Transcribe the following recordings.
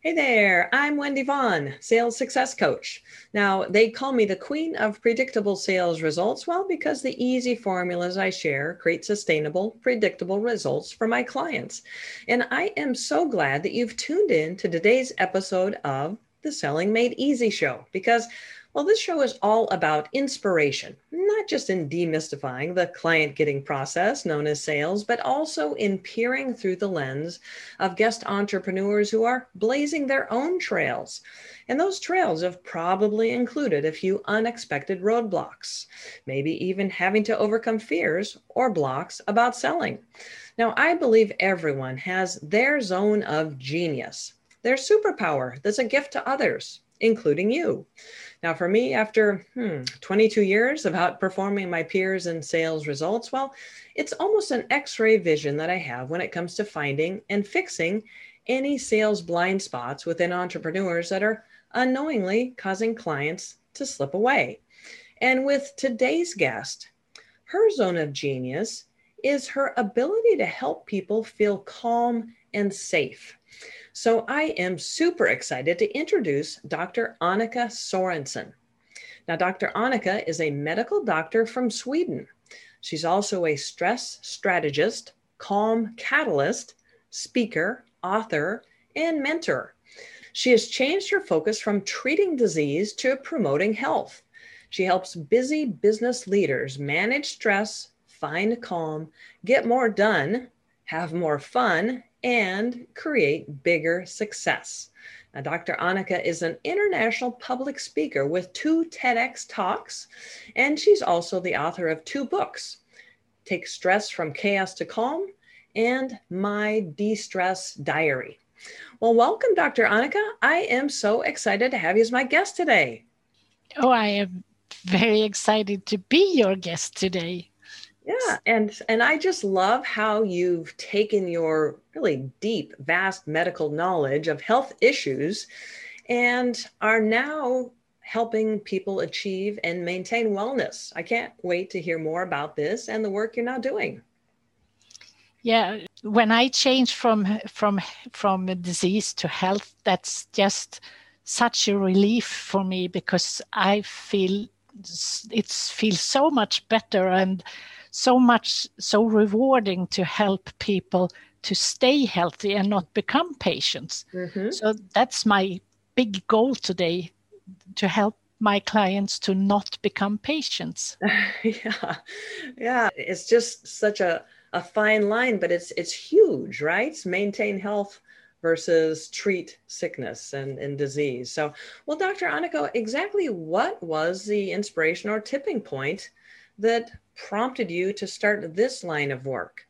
Hey there, I'm Wendy Vaughn, Sales Success Coach. Now, they call me the Queen of Predictable Sales Results, well, because the easy formulas I share create sustainable, predictable results for my clients. And I am so glad that you've tuned in to today's episode of the Selling Made Easy Show, because well, this show is all about inspiration, not just in demystifying the client getting process known as sales, but also in peering through the lens of guest entrepreneurs who are blazing their own trails. And those trails have probably included a few unexpected roadblocks, maybe even having to overcome fears or blocks about selling. Now, I believe everyone has their zone of genius, their superpower that's a gift to others, including you. Now, for me, after 22 years of outperforming my peers in sales results, well, it's almost an X-ray vision that I have when it comes to finding and fixing any sales blind spots within entrepreneurs that are unknowingly causing clients to slip away. And with today's guest, her zone of genius is her ability to help people feel calm and safe. So I am super excited to introduce Dr. Annika Sorensen. Now, Dr. Annika is a medical doctor from Sweden. She's also a stress strategist, calm catalyst, speaker, author, and mentor. She has changed her focus from treating disease to promoting health. She helps busy business leaders manage stress, find calm, get more done, have more fun, and create bigger success. Now, Dr. Annika is an international public speaker with 2 TEDx talks, and she's also the author of 2 books, Take Stress from Chaos to Calm and My De-Stress Diary. Well, welcome, Dr. Annika. I am so excited to have you as my guest today. Oh, I am very excited to be your guest today. Yeah, and I just love how you've taken your really deep, vast medical knowledge of health issues and are now helping people achieve and maintain wellness. I can't wait to hear more about this and the work you're now doing. Yeah, when I changed from a disease to health, that's just such a relief for me because I feel it feels so much better and so rewarding to help people to stay healthy and not become patients. Mm-hmm. So that's my big goal today, to help my clients to not become patients. Yeah. It's just such a fine line, but it's huge, right? Maintain health versus treat sickness and disease. So, well, Dr. Annika, exactly what was the inspiration or tipping point that prompted you to start this line of work?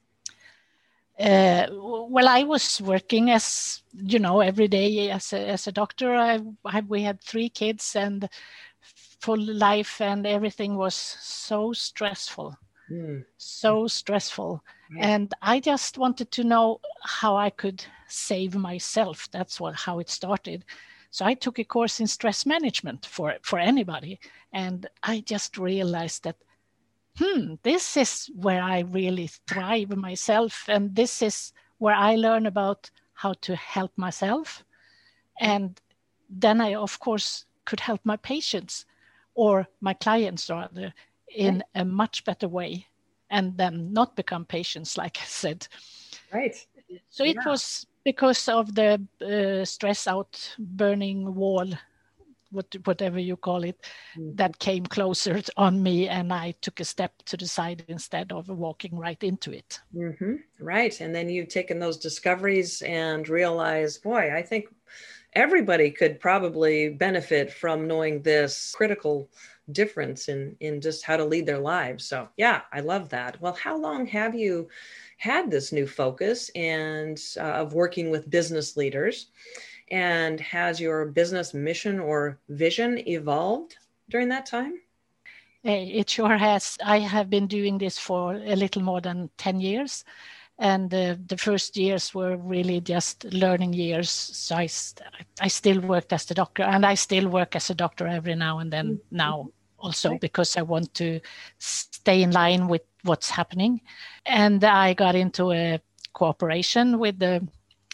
Well, I was working as, every day as a doctor. We had 3 kids and full life, and everything was so stressful. So stressful. Right. And I just wanted to know how I could save myself. That's how it started. So I took a course in stress management for anybody. And I just realized that, this is where I really thrive myself. And this is where I learn about how to help myself. And then I, of course, could help my patients or my clients rather in a much better way, and then not become patients, like I said. Right. So it was because of the stress out burning wall, whatever you call it, that came closer on me, and I took a step to the side instead of walking right into it. Mm-hmm. Right. And then you've taken those discoveries and realized, boy, I think everybody could probably benefit from knowing this critical difference in just how to lead their lives. So yeah, I love that. Well, how long have you had this new focus and of working with business leaders? And has your business mission or vision evolved during that time? It sure has. I have been doing this for a little more than 10 years. And the first years were really just learning years. So I still worked as the doctor, and I still work as a doctor every now and then now also, because I want to stay in line with what's happening. And I got into a cooperation with the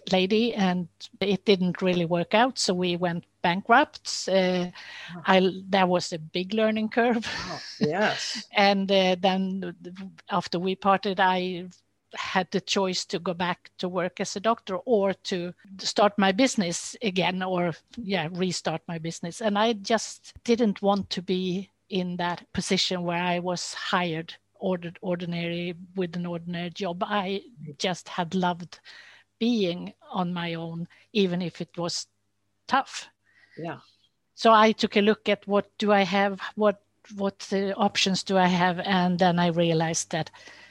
lady, and it didn't really work out. So we went bankrupt. That was a big learning curve. Oh, yes. And then after we parted, I had the choice to go back to work as a doctor or to start my business again, or restart my business. And I just didn't want to be in that position where I was hired ordinary with an ordinary job. I just had loved being on my own, even if it was tough. Yeah. So I took a look at what do I have, what options do I have, and then I realized that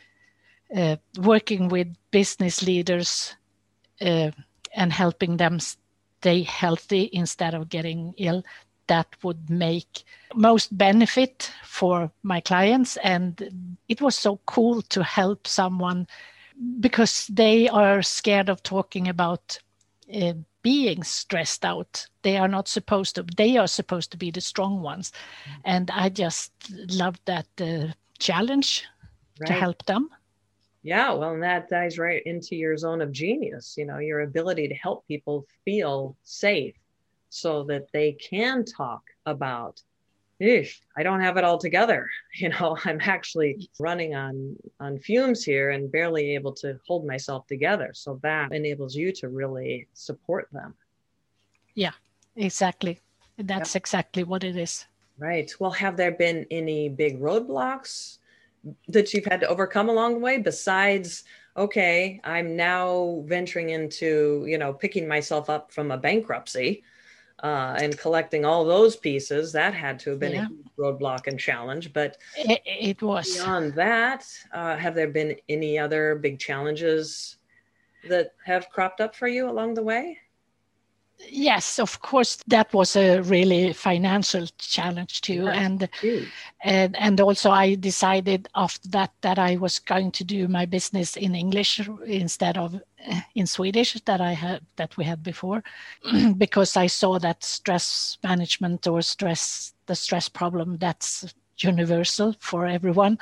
working with business leaders and helping them stay healthy instead of getting ill, that would make most benefit for my clients. And it was so cool to help someone, because they are scared of talking about being stressed out. They are supposed to be the strong ones. And I just loved that challenge to help them. Yeah, well, and that dives right into your zone of genius, your ability to help people feel safe so that they can talk about, I don't have it all together. I'm actually running on fumes here and barely able to hold myself together. So that enables you to really support them. Yeah, exactly. That's exactly what it is. Right. Well, have there been any big roadblocks that you've had to overcome along the way besides, okay, I'm now venturing into, picking myself up from a bankruptcy and collecting all those pieces? That had to have been a huge roadblock and challenge, but it was. Beyond that, have there been any other big challenges that have cropped up for you along the way? Yes, of course, that was a really financial challenge too. And also I decided after that I was going to do my business in English instead of in Swedish that we had before, because I saw that stress management or the stress problem, that's universal for everyone.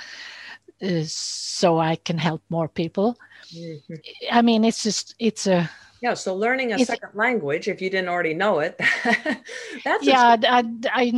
So I can help more people. Mm-hmm. I mean, so learning a second language, if you didn't already know it, that's I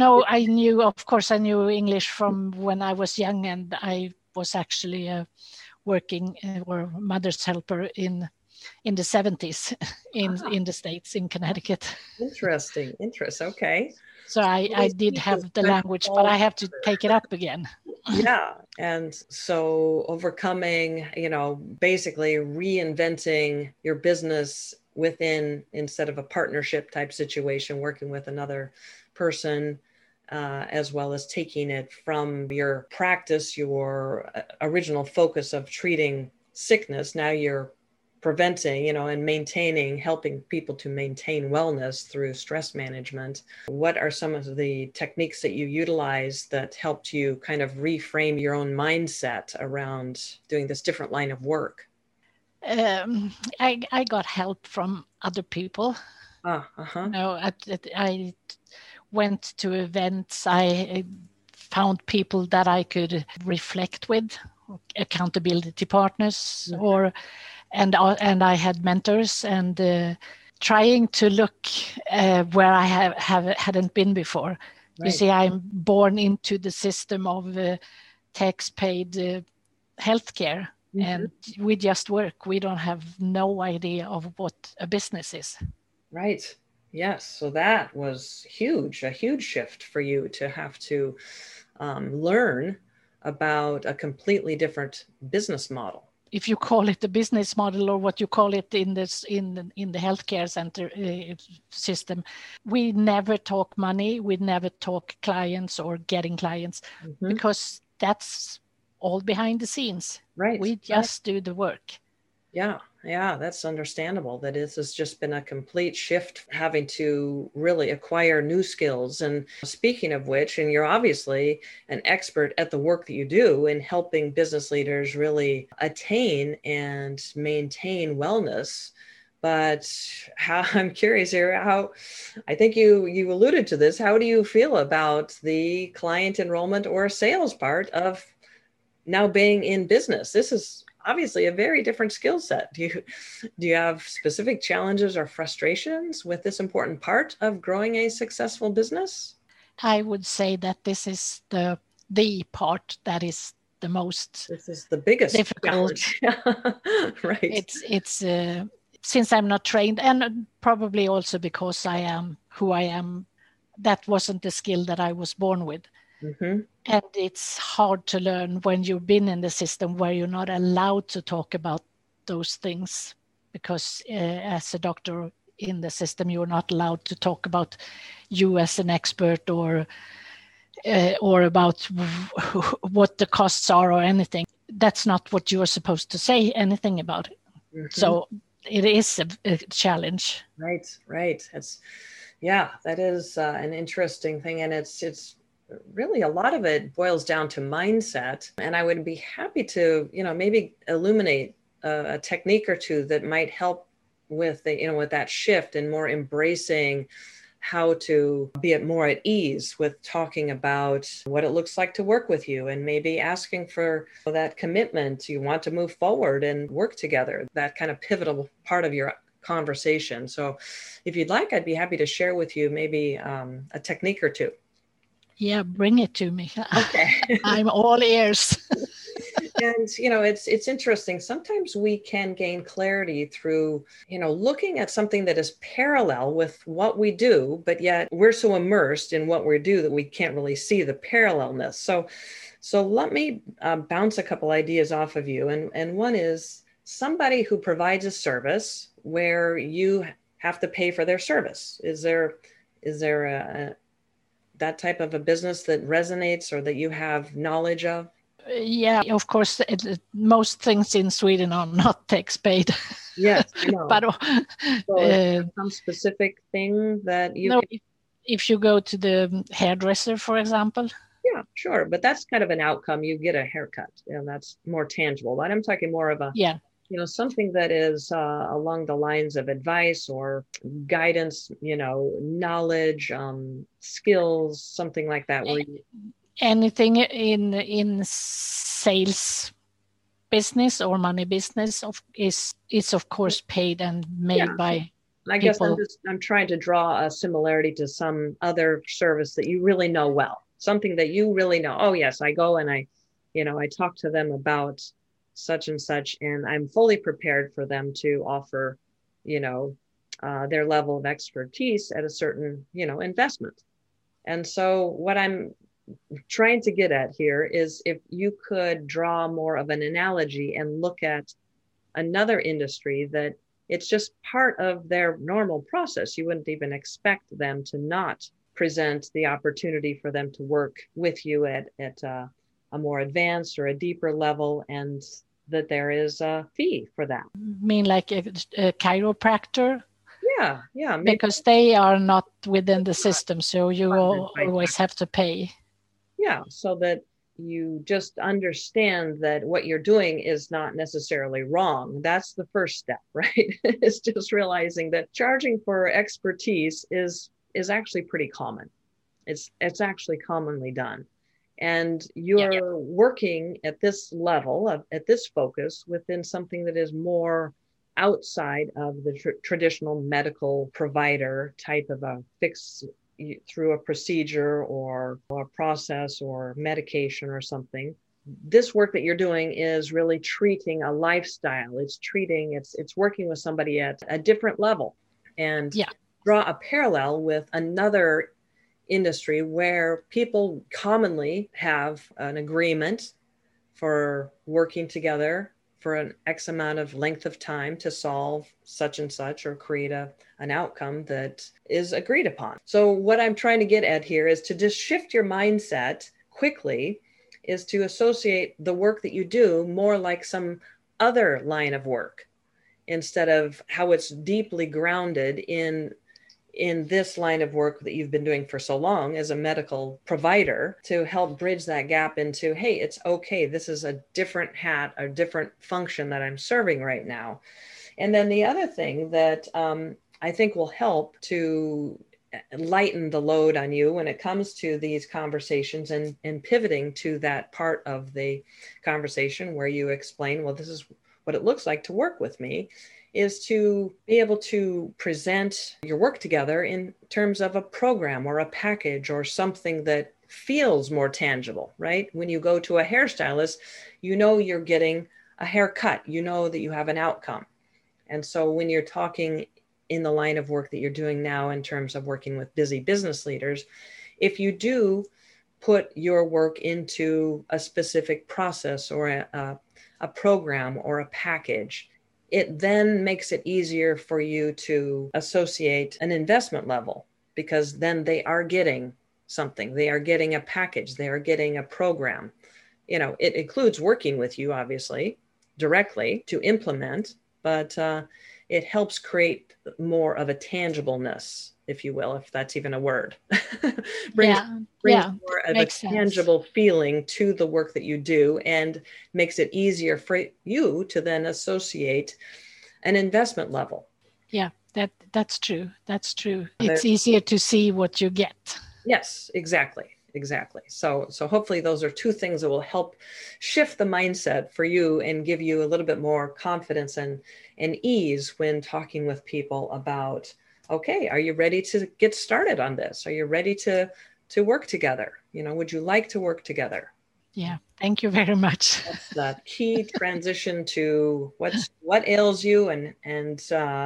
knew English from when I was young, and I was actually working or mother's helper in the 70s in the States, in Connecticut. Interesting. Okay. So I did have the language, but I have to take it up again. Yeah. And so overcoming, basically reinventing your business instead of a partnership type situation, working with another person, as well as taking it from your practice, your original focus of treating sickness. Now you're preventing, and helping people to maintain wellness through stress management. What are some of the techniques that you utilize that helped you kind of reframe your own mindset around doing this different line of work? I got help from other people. I went to events. I found people that I could reflect with, accountability partners, and I had mentors, and trying to look where I hadn't been before. Right. You see, I'm born into the system of tax-paid healthcare, mm-hmm. and we just work. We don't have no idea of what a business is. Right. Yes. So that was a huge shift for you to have to learn about a completely different business model. If you call it the business model or what you call it in the healthcare center system, we never talk money. We never talk clients or getting clients, mm-hmm. because that's all behind the scenes. Right. We just do the work. Yeah, that's understandable. That this has just been a complete shift, having to really acquire new skills. And speaking of which, and you're obviously an expert at the work that you do in helping business leaders really attain and maintain wellness. But I'm curious here, I think you alluded to this. How do you feel about the client enrollment or sales part of now being in business? This is obviously a very different skill set. Do you have specific challenges or frustrations with this important part of growing a successful business? I would say that this is the part that is the most This is the biggest difficult. challenge. Right. It's since I'm not trained, and probably also because I am who I am, that wasn't the skill that I was born with. Mm-hmm. And it's hard to learn when you've been in the system where you're not allowed to talk about those things, because as a doctor in the system, you're not allowed to talk about you as an expert or about what the costs are or anything. That's not what you're supposed to say anything about it. Mm-hmm. So it is a challenge. Right. That is an interesting thing. And it's really, a lot of it boils down to mindset. And I would be happy to, maybe illuminate a technique or two that might help with with that shift and more embracing how to be more at ease with talking about what it looks like to work with you, and maybe asking for that commitment. You want to move forward and work together, that kind of pivotal part of your conversation. So if you'd like, I'd be happy to share with you maybe a technique or two. Yeah, bring it to me. Okay. I'm all ears. And, it's interesting. Sometimes we can gain clarity through, looking at something that is parallel with what we do, but yet we're so immersed in what we do that we can't really see the parallelness. So let me bounce a couple ideas off of you. And one is somebody who provides a service where you have to pay for their service. Is there that type of a business that resonates or that you have knowledge of? Yeah, of course, most things in Sweden are not tax paid. Yes, I know. But some specific thing that you... No, if you go to the hairdresser, for example. Yeah, sure. But that's kind of an outcome. You get a haircut, and that's more tangible. But I'm talking more of a... Yeah. Something that is along the lines of advice or guidance, knowledge, skills, something like that. Where anything in sales business or money business is of course paid and made by I guess I'm trying to draw a similarity to some other service that you really know well, something that you really know. Oh yes, I go and I talk to them about such and such, and I'm fully prepared for them to offer, their level of expertise at a certain, investment. And so what I'm trying to get at here is if you could draw more of an analogy and look at another industry that it's just part of their normal process. You wouldn't even expect them to not present the opportunity for them to work with you at a more advanced or a deeper level, and that there is a fee for that. You mean like a chiropractor? Yeah. Maybe. Because they are not within the system, so you always have to pay. Yeah, so that you just understand that what you're doing is not necessarily wrong. That's the first step, right? It's just realizing that charging for expertise is actually pretty common. It's actually commonly done. And you're working at this level, at this focus within something that is more outside of the traditional medical provider type of a fix through a procedure or a process or medication or something. This work that you're doing is really treating a lifestyle. It's working with somebody at a different level, and draw a parallel with another industry where people commonly have an agreement for working together for an X amount of length of time to solve such and such or create an outcome that is agreed upon. So what I'm trying to get at here is to just shift your mindset quickly, is to associate the work that you do more like some other line of work, instead of how it's deeply grounded in this line of work that you've been doing for so long as a medical provider, to help bridge that gap into, hey, it's okay. This is a different hat, a different function that I'm serving right now. And then the other thing that I think will help to lighten the load on you when it comes to these conversations, and pivoting to that part of the conversation where you explain, well, this is what it looks like to work with me, is to be able to present your work together in terms of a program or a package or something that feels more tangible, right? When you go to a hairstylist, you know you're getting a haircut, you know that you have an outcome. And so when you're talking in the line of work that you're doing now in terms of working with busy business leaders, if you do put your work into a specific process or a program or a package, it then makes it easier for you to associate an investment level, because then they are getting something. They are getting a package. They are getting a program. It includes working with you, obviously, directly to implement, but it helps create more of a tangibleness, if you will, if that's even a word. brings more of a tangible feeling to the work that you do, and makes it easier for you to then associate an investment level. Yeah, that's true. That's true. It's easier to see what you get. Yes, exactly. So hopefully those are two things that will help shift the mindset for you and give you a little bit more confidence and ease when talking with people about, okay, are you ready to get started on this? Are you ready to work together? Would you like to work together? Yeah, thank you very much. That's the key transition to what ails you, and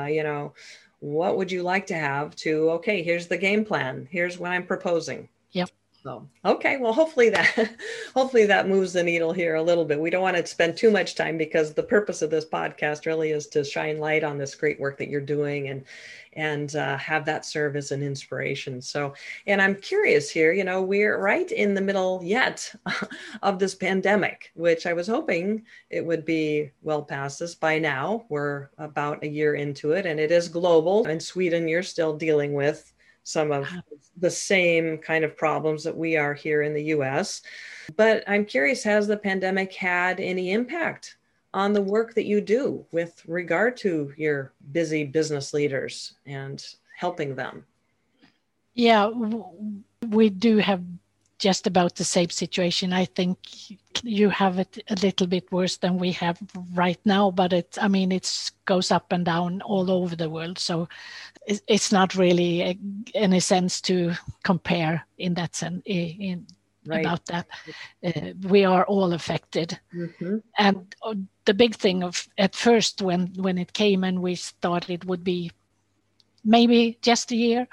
what would you like to have to, okay, here's the game plan. Here's what I'm proposing. Yep. So, okay, well, hopefully that moves the needle here a little bit. We don't want to spend too much time, because the purpose of this podcast really is to shine light on this great work that you're doing, and have that serve as an inspiration. So, and I'm curious here, we're right in the middle yet of this pandemic, which I was hoping it would be well past us by now. We're about a year into it, and it is global. In Sweden, you're still dealing with some of the same kind of problems that we are here in the US. But I'm curious, has the pandemic had any impact on the work that you do with regard to your busy business leaders and helping them? Yeah, we do have just about the same situation. I think you have it a little bit worse than we have right now, but it goes up and down all over the world. So it's not really any sense to compare in that sense. Right. About that, we are all affected. Mm-hmm. And the big thing at first when it came and we thought it would be maybe just a year,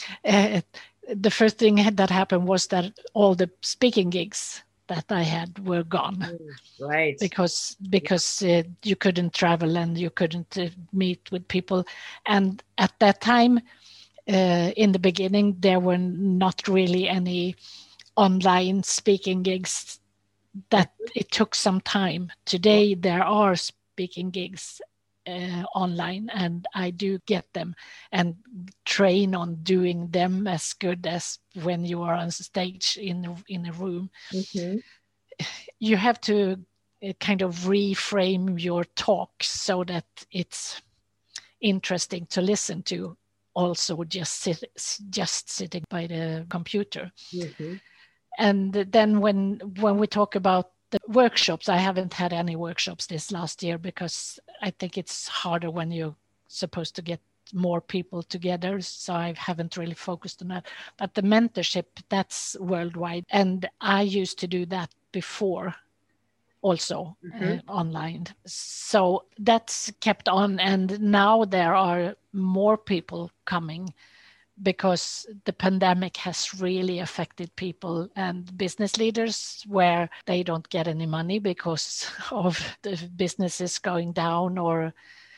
the first thing that happened was that all the speaking gigs that I had were gone. Right. Because you couldn't travel and you couldn't meet with people. And at that time, in the beginning, there were not really any online speaking gigs. That it took some time. Today, there are speaking gigs online, and I do get them and train on doing them as good as when you are on stage in a room. Mm-hmm. You have to kind of reframe your talk so that it's interesting to listen to, also just sitting by the computer. Mm-hmm. And then when we talk about the workshops, I haven't had any workshops this last year because I think it's harder when you're supposed to get more people together. So I haven't really focused on that. But the mentorship, that's worldwide. And I used to do that before also online. So that's kept on. And now there are more people coming because the pandemic has really affected people and business leaders where they don't get any money because of the businesses going down, or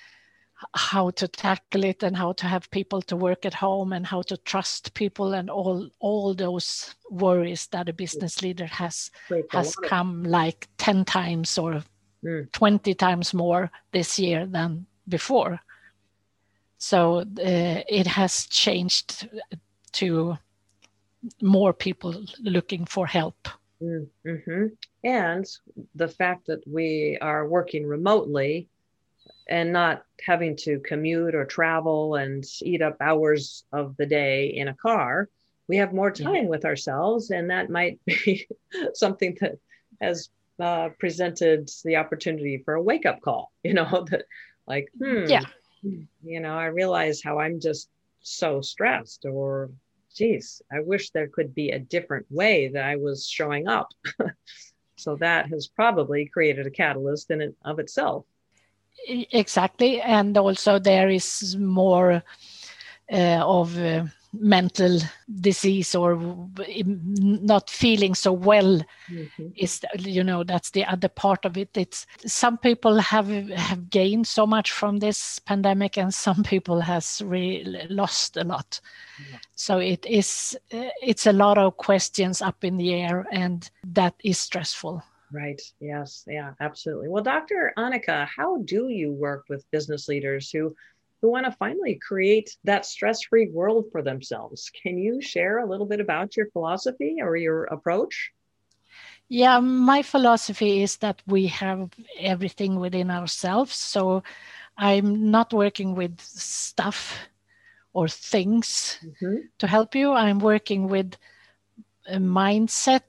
how to tackle it and how to have people to work at home and how to trust people, and all those worries that a business leader has come like 10 times or 20 times more this year than before. So it has changed to more people looking for help. Mm-hmm. And the fact that we are working remotely and not having to commute or travel and eat up hours of the day in a car. We have more time with ourselves, and that might be something that has presented the opportunity for a wake-up call, that like, Yeah. I realize how I'm just so stressed, or geez, I wish there could be a different way that I was showing up. So that has probably created a catalyst in and of itself. Exactly. And also there is more of mental disease or not feeling so well. Is that's the other part of it. It's some people have gained so much from this pandemic, and some people has really lost a lot. So it's a lot of questions up in the air, and that is stressful. Right. Yes. Yeah, absolutely. Well, Dr. Annika, how do you work with business leaders who want to finally create that stress-free world for themselves? Can you share a little bit about your philosophy or your approach? Yeah, my philosophy is that we have everything within ourselves. So I'm not working with stuff or things to help you. I'm working with a mindset,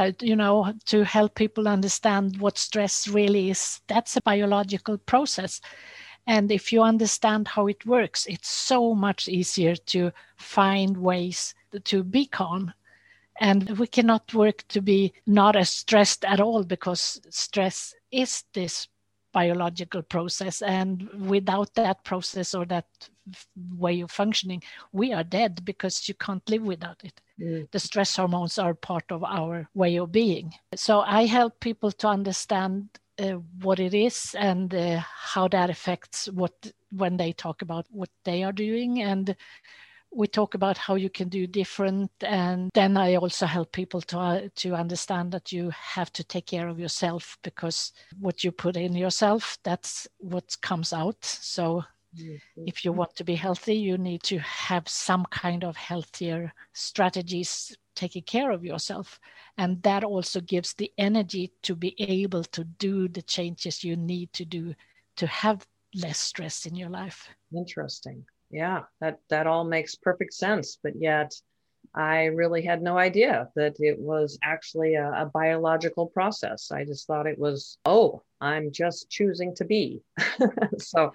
to help people understand what stress really is. That's a biological process. And if you understand how it works, it's so much easier to find ways to be calm. And we cannot work to be not as stressed at all, because stress is this biological process. And without that process or that way of functioning, we are dead, because you can't live without it. The stress hormones are part of our way of being. So I help people to understand what it is and how that affects when they talk about what they are doing. And we talk about how you can do different. And then I also help people to understand that you have to take care of yourself, because what you put in yourself, that's what comes out. So if you want to be healthy, you need to have some kind of healthier strategies taking care of yourself. And that also gives the energy to be able to do the changes you need to do to have less stress in your life. Interesting. Yeah, that all makes perfect sense. But yet I really had no idea that it was actually a biological process. I just thought it was, I'm just choosing to be. So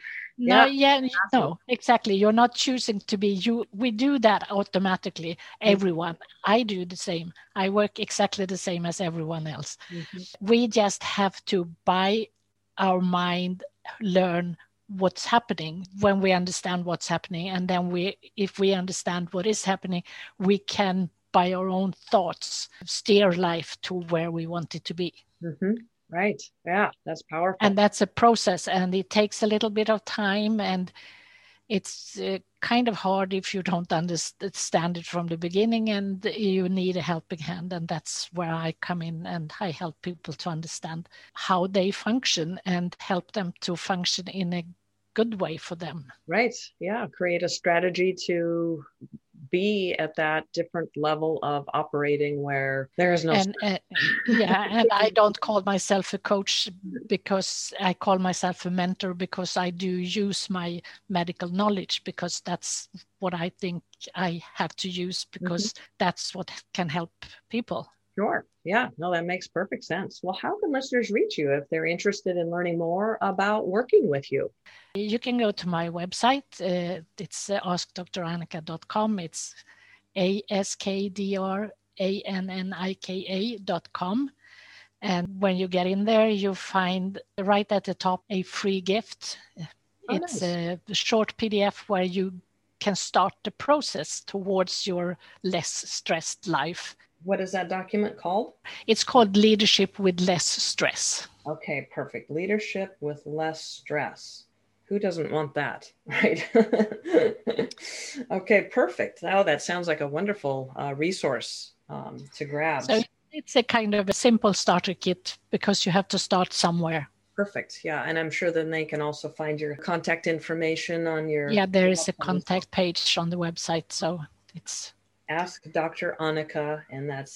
no, exactly. You're not choosing to be you. We do that automatically. Everyone. I do the same. I work exactly the same as everyone else. We just have to, by our mind, learn what's happening. When we understand what's happening, and then if we understand what is happening, we can, by our own thoughts, steer life to where we want it to be. Right. Yeah, that's powerful. And that's a process, and it takes a little bit of time, and it's kind of hard if you don't understand it from the beginning, and you need a helping hand. And that's where I come in, and I help people to understand how they function and help them to function in a good way for them. Right. Yeah. Create a strategy to be at that different level of operating where there is no and I don't call myself a coach, because I call myself a mentor, because I do use my medical knowledge, because that's what I think I have to use, because that's what can help people. Sure. Yeah. No, that makes perfect sense. Well, how can listeners reach you if they're interested in learning more about working with you? You can go to my website. It's askdrannika.com. It's askdrannika.com. And when you get in there, you find right at the top a free gift. It's a short PDF where you can start the process towards your less stressed life. What is that document called? It's called Leadership with Less Stress. Okay, perfect. Leadership with less stress. Who doesn't want that, right? Okay, perfect. Oh, that sounds like a wonderful resource to grab. So it's a kind of a simple starter kit, because you have to start somewhere. Perfect. Yeah. And I'm sure then they can also find your contact information on your... Yeah, there is a contact page on the website. So it's... Ask Dr. Annika, and that's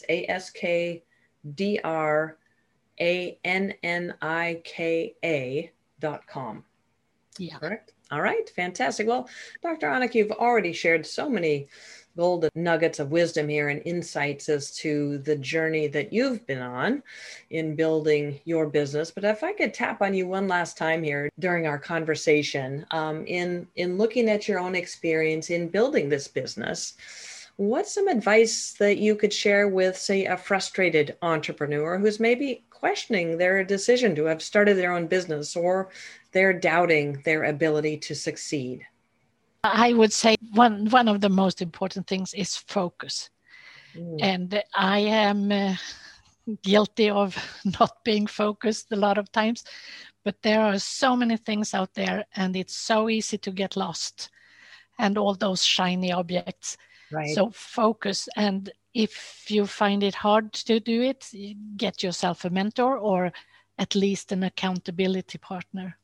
AskDrannika.com. Yeah. Correct. All right. Fantastic. Well, Dr. Annika, you've already shared so many golden nuggets of wisdom here and insights as to the journey that you've been on in building your business. But if I could tap on you one last time here during our conversation, in looking at your own experience in building this business, what's some advice that you could share with, say, a frustrated entrepreneur who's maybe questioning their decision to have started their own business, or they're doubting their ability to succeed? I would say one of the most important things is focus. And I am guilty of not being focused a lot of times, but there are so many things out there and it's so easy to get lost and all those shiny objects. Right. So focus, and if you find it hard to do it, get yourself a mentor or at least an accountability partner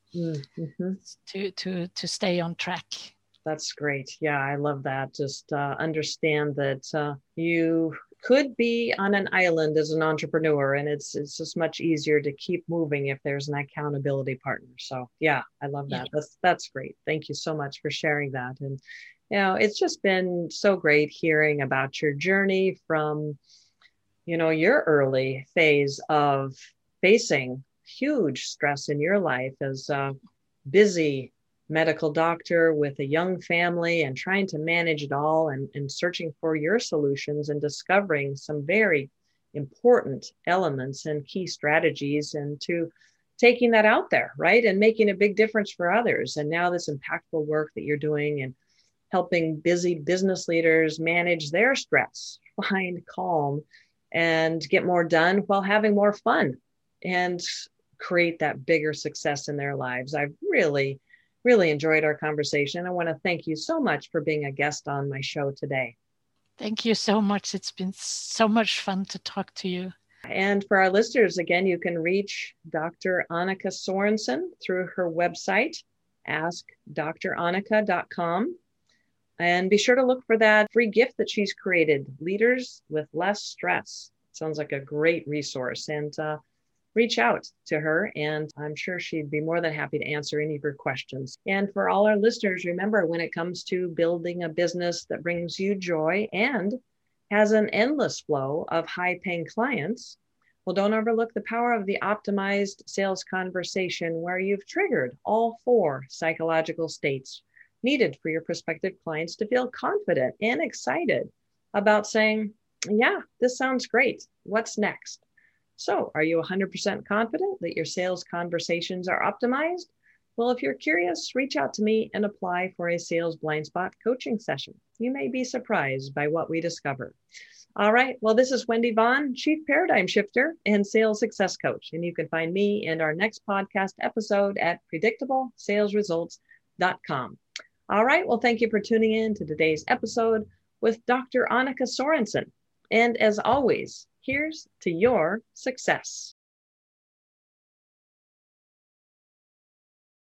to stay on track. That's great. Yeah, I love that. Just understand that you could be on an island as an entrepreneur, and it's just much easier to keep moving if there's an accountability partner. So yeah, I love that. Yeah. That's great. Thank you so much for sharing that. And it's just been so great hearing about your journey from, your early phase of facing huge stress in your life as a busy medical doctor with a young family and trying to manage it all and searching for your solutions and discovering some very important elements and key strategies, and to taking that out there, right? And making a big difference for others. And now this impactful work that you're doing and helping busy business leaders manage their stress, find calm, and get more done while having more fun and create that bigger success in their lives. I've really enjoyed our conversation. I want to thank you so much for being a guest on my show today. Thank you so much. It's been so much fun to talk to you. And for our listeners, again, you can reach Dr. Annika Sorensen through her website, askdrannika.com. And be sure to look for that free gift that she's created, Leaders with Less Stress. Sounds like a great resource. And reach out to her, and I'm sure she'd be more than happy to answer any of your questions. And for all our listeners, remember, when it comes to building a business that brings you joy and has an endless flow of high-paying clients, well, don't overlook the power of the optimized sales conversation, where you've triggered all 4 psychological states needed for your prospective clients to feel confident and excited about saying, yeah, this sounds great. What's next? So are you 100% confident that your sales conversations are optimized? Well, if you're curious, reach out to me and apply for a sales blind spot coaching session. You may be surprised by what we discover. All right. Well, this is Wendy Vaughn, Chief Paradigm Shifter and Sales Success Coach. And you can find me and our next podcast episode at predictablesalesresults.com. All right. Well, thank you for tuning in to today's episode with Dr. Annika Sorensen. And as always, here's to your success.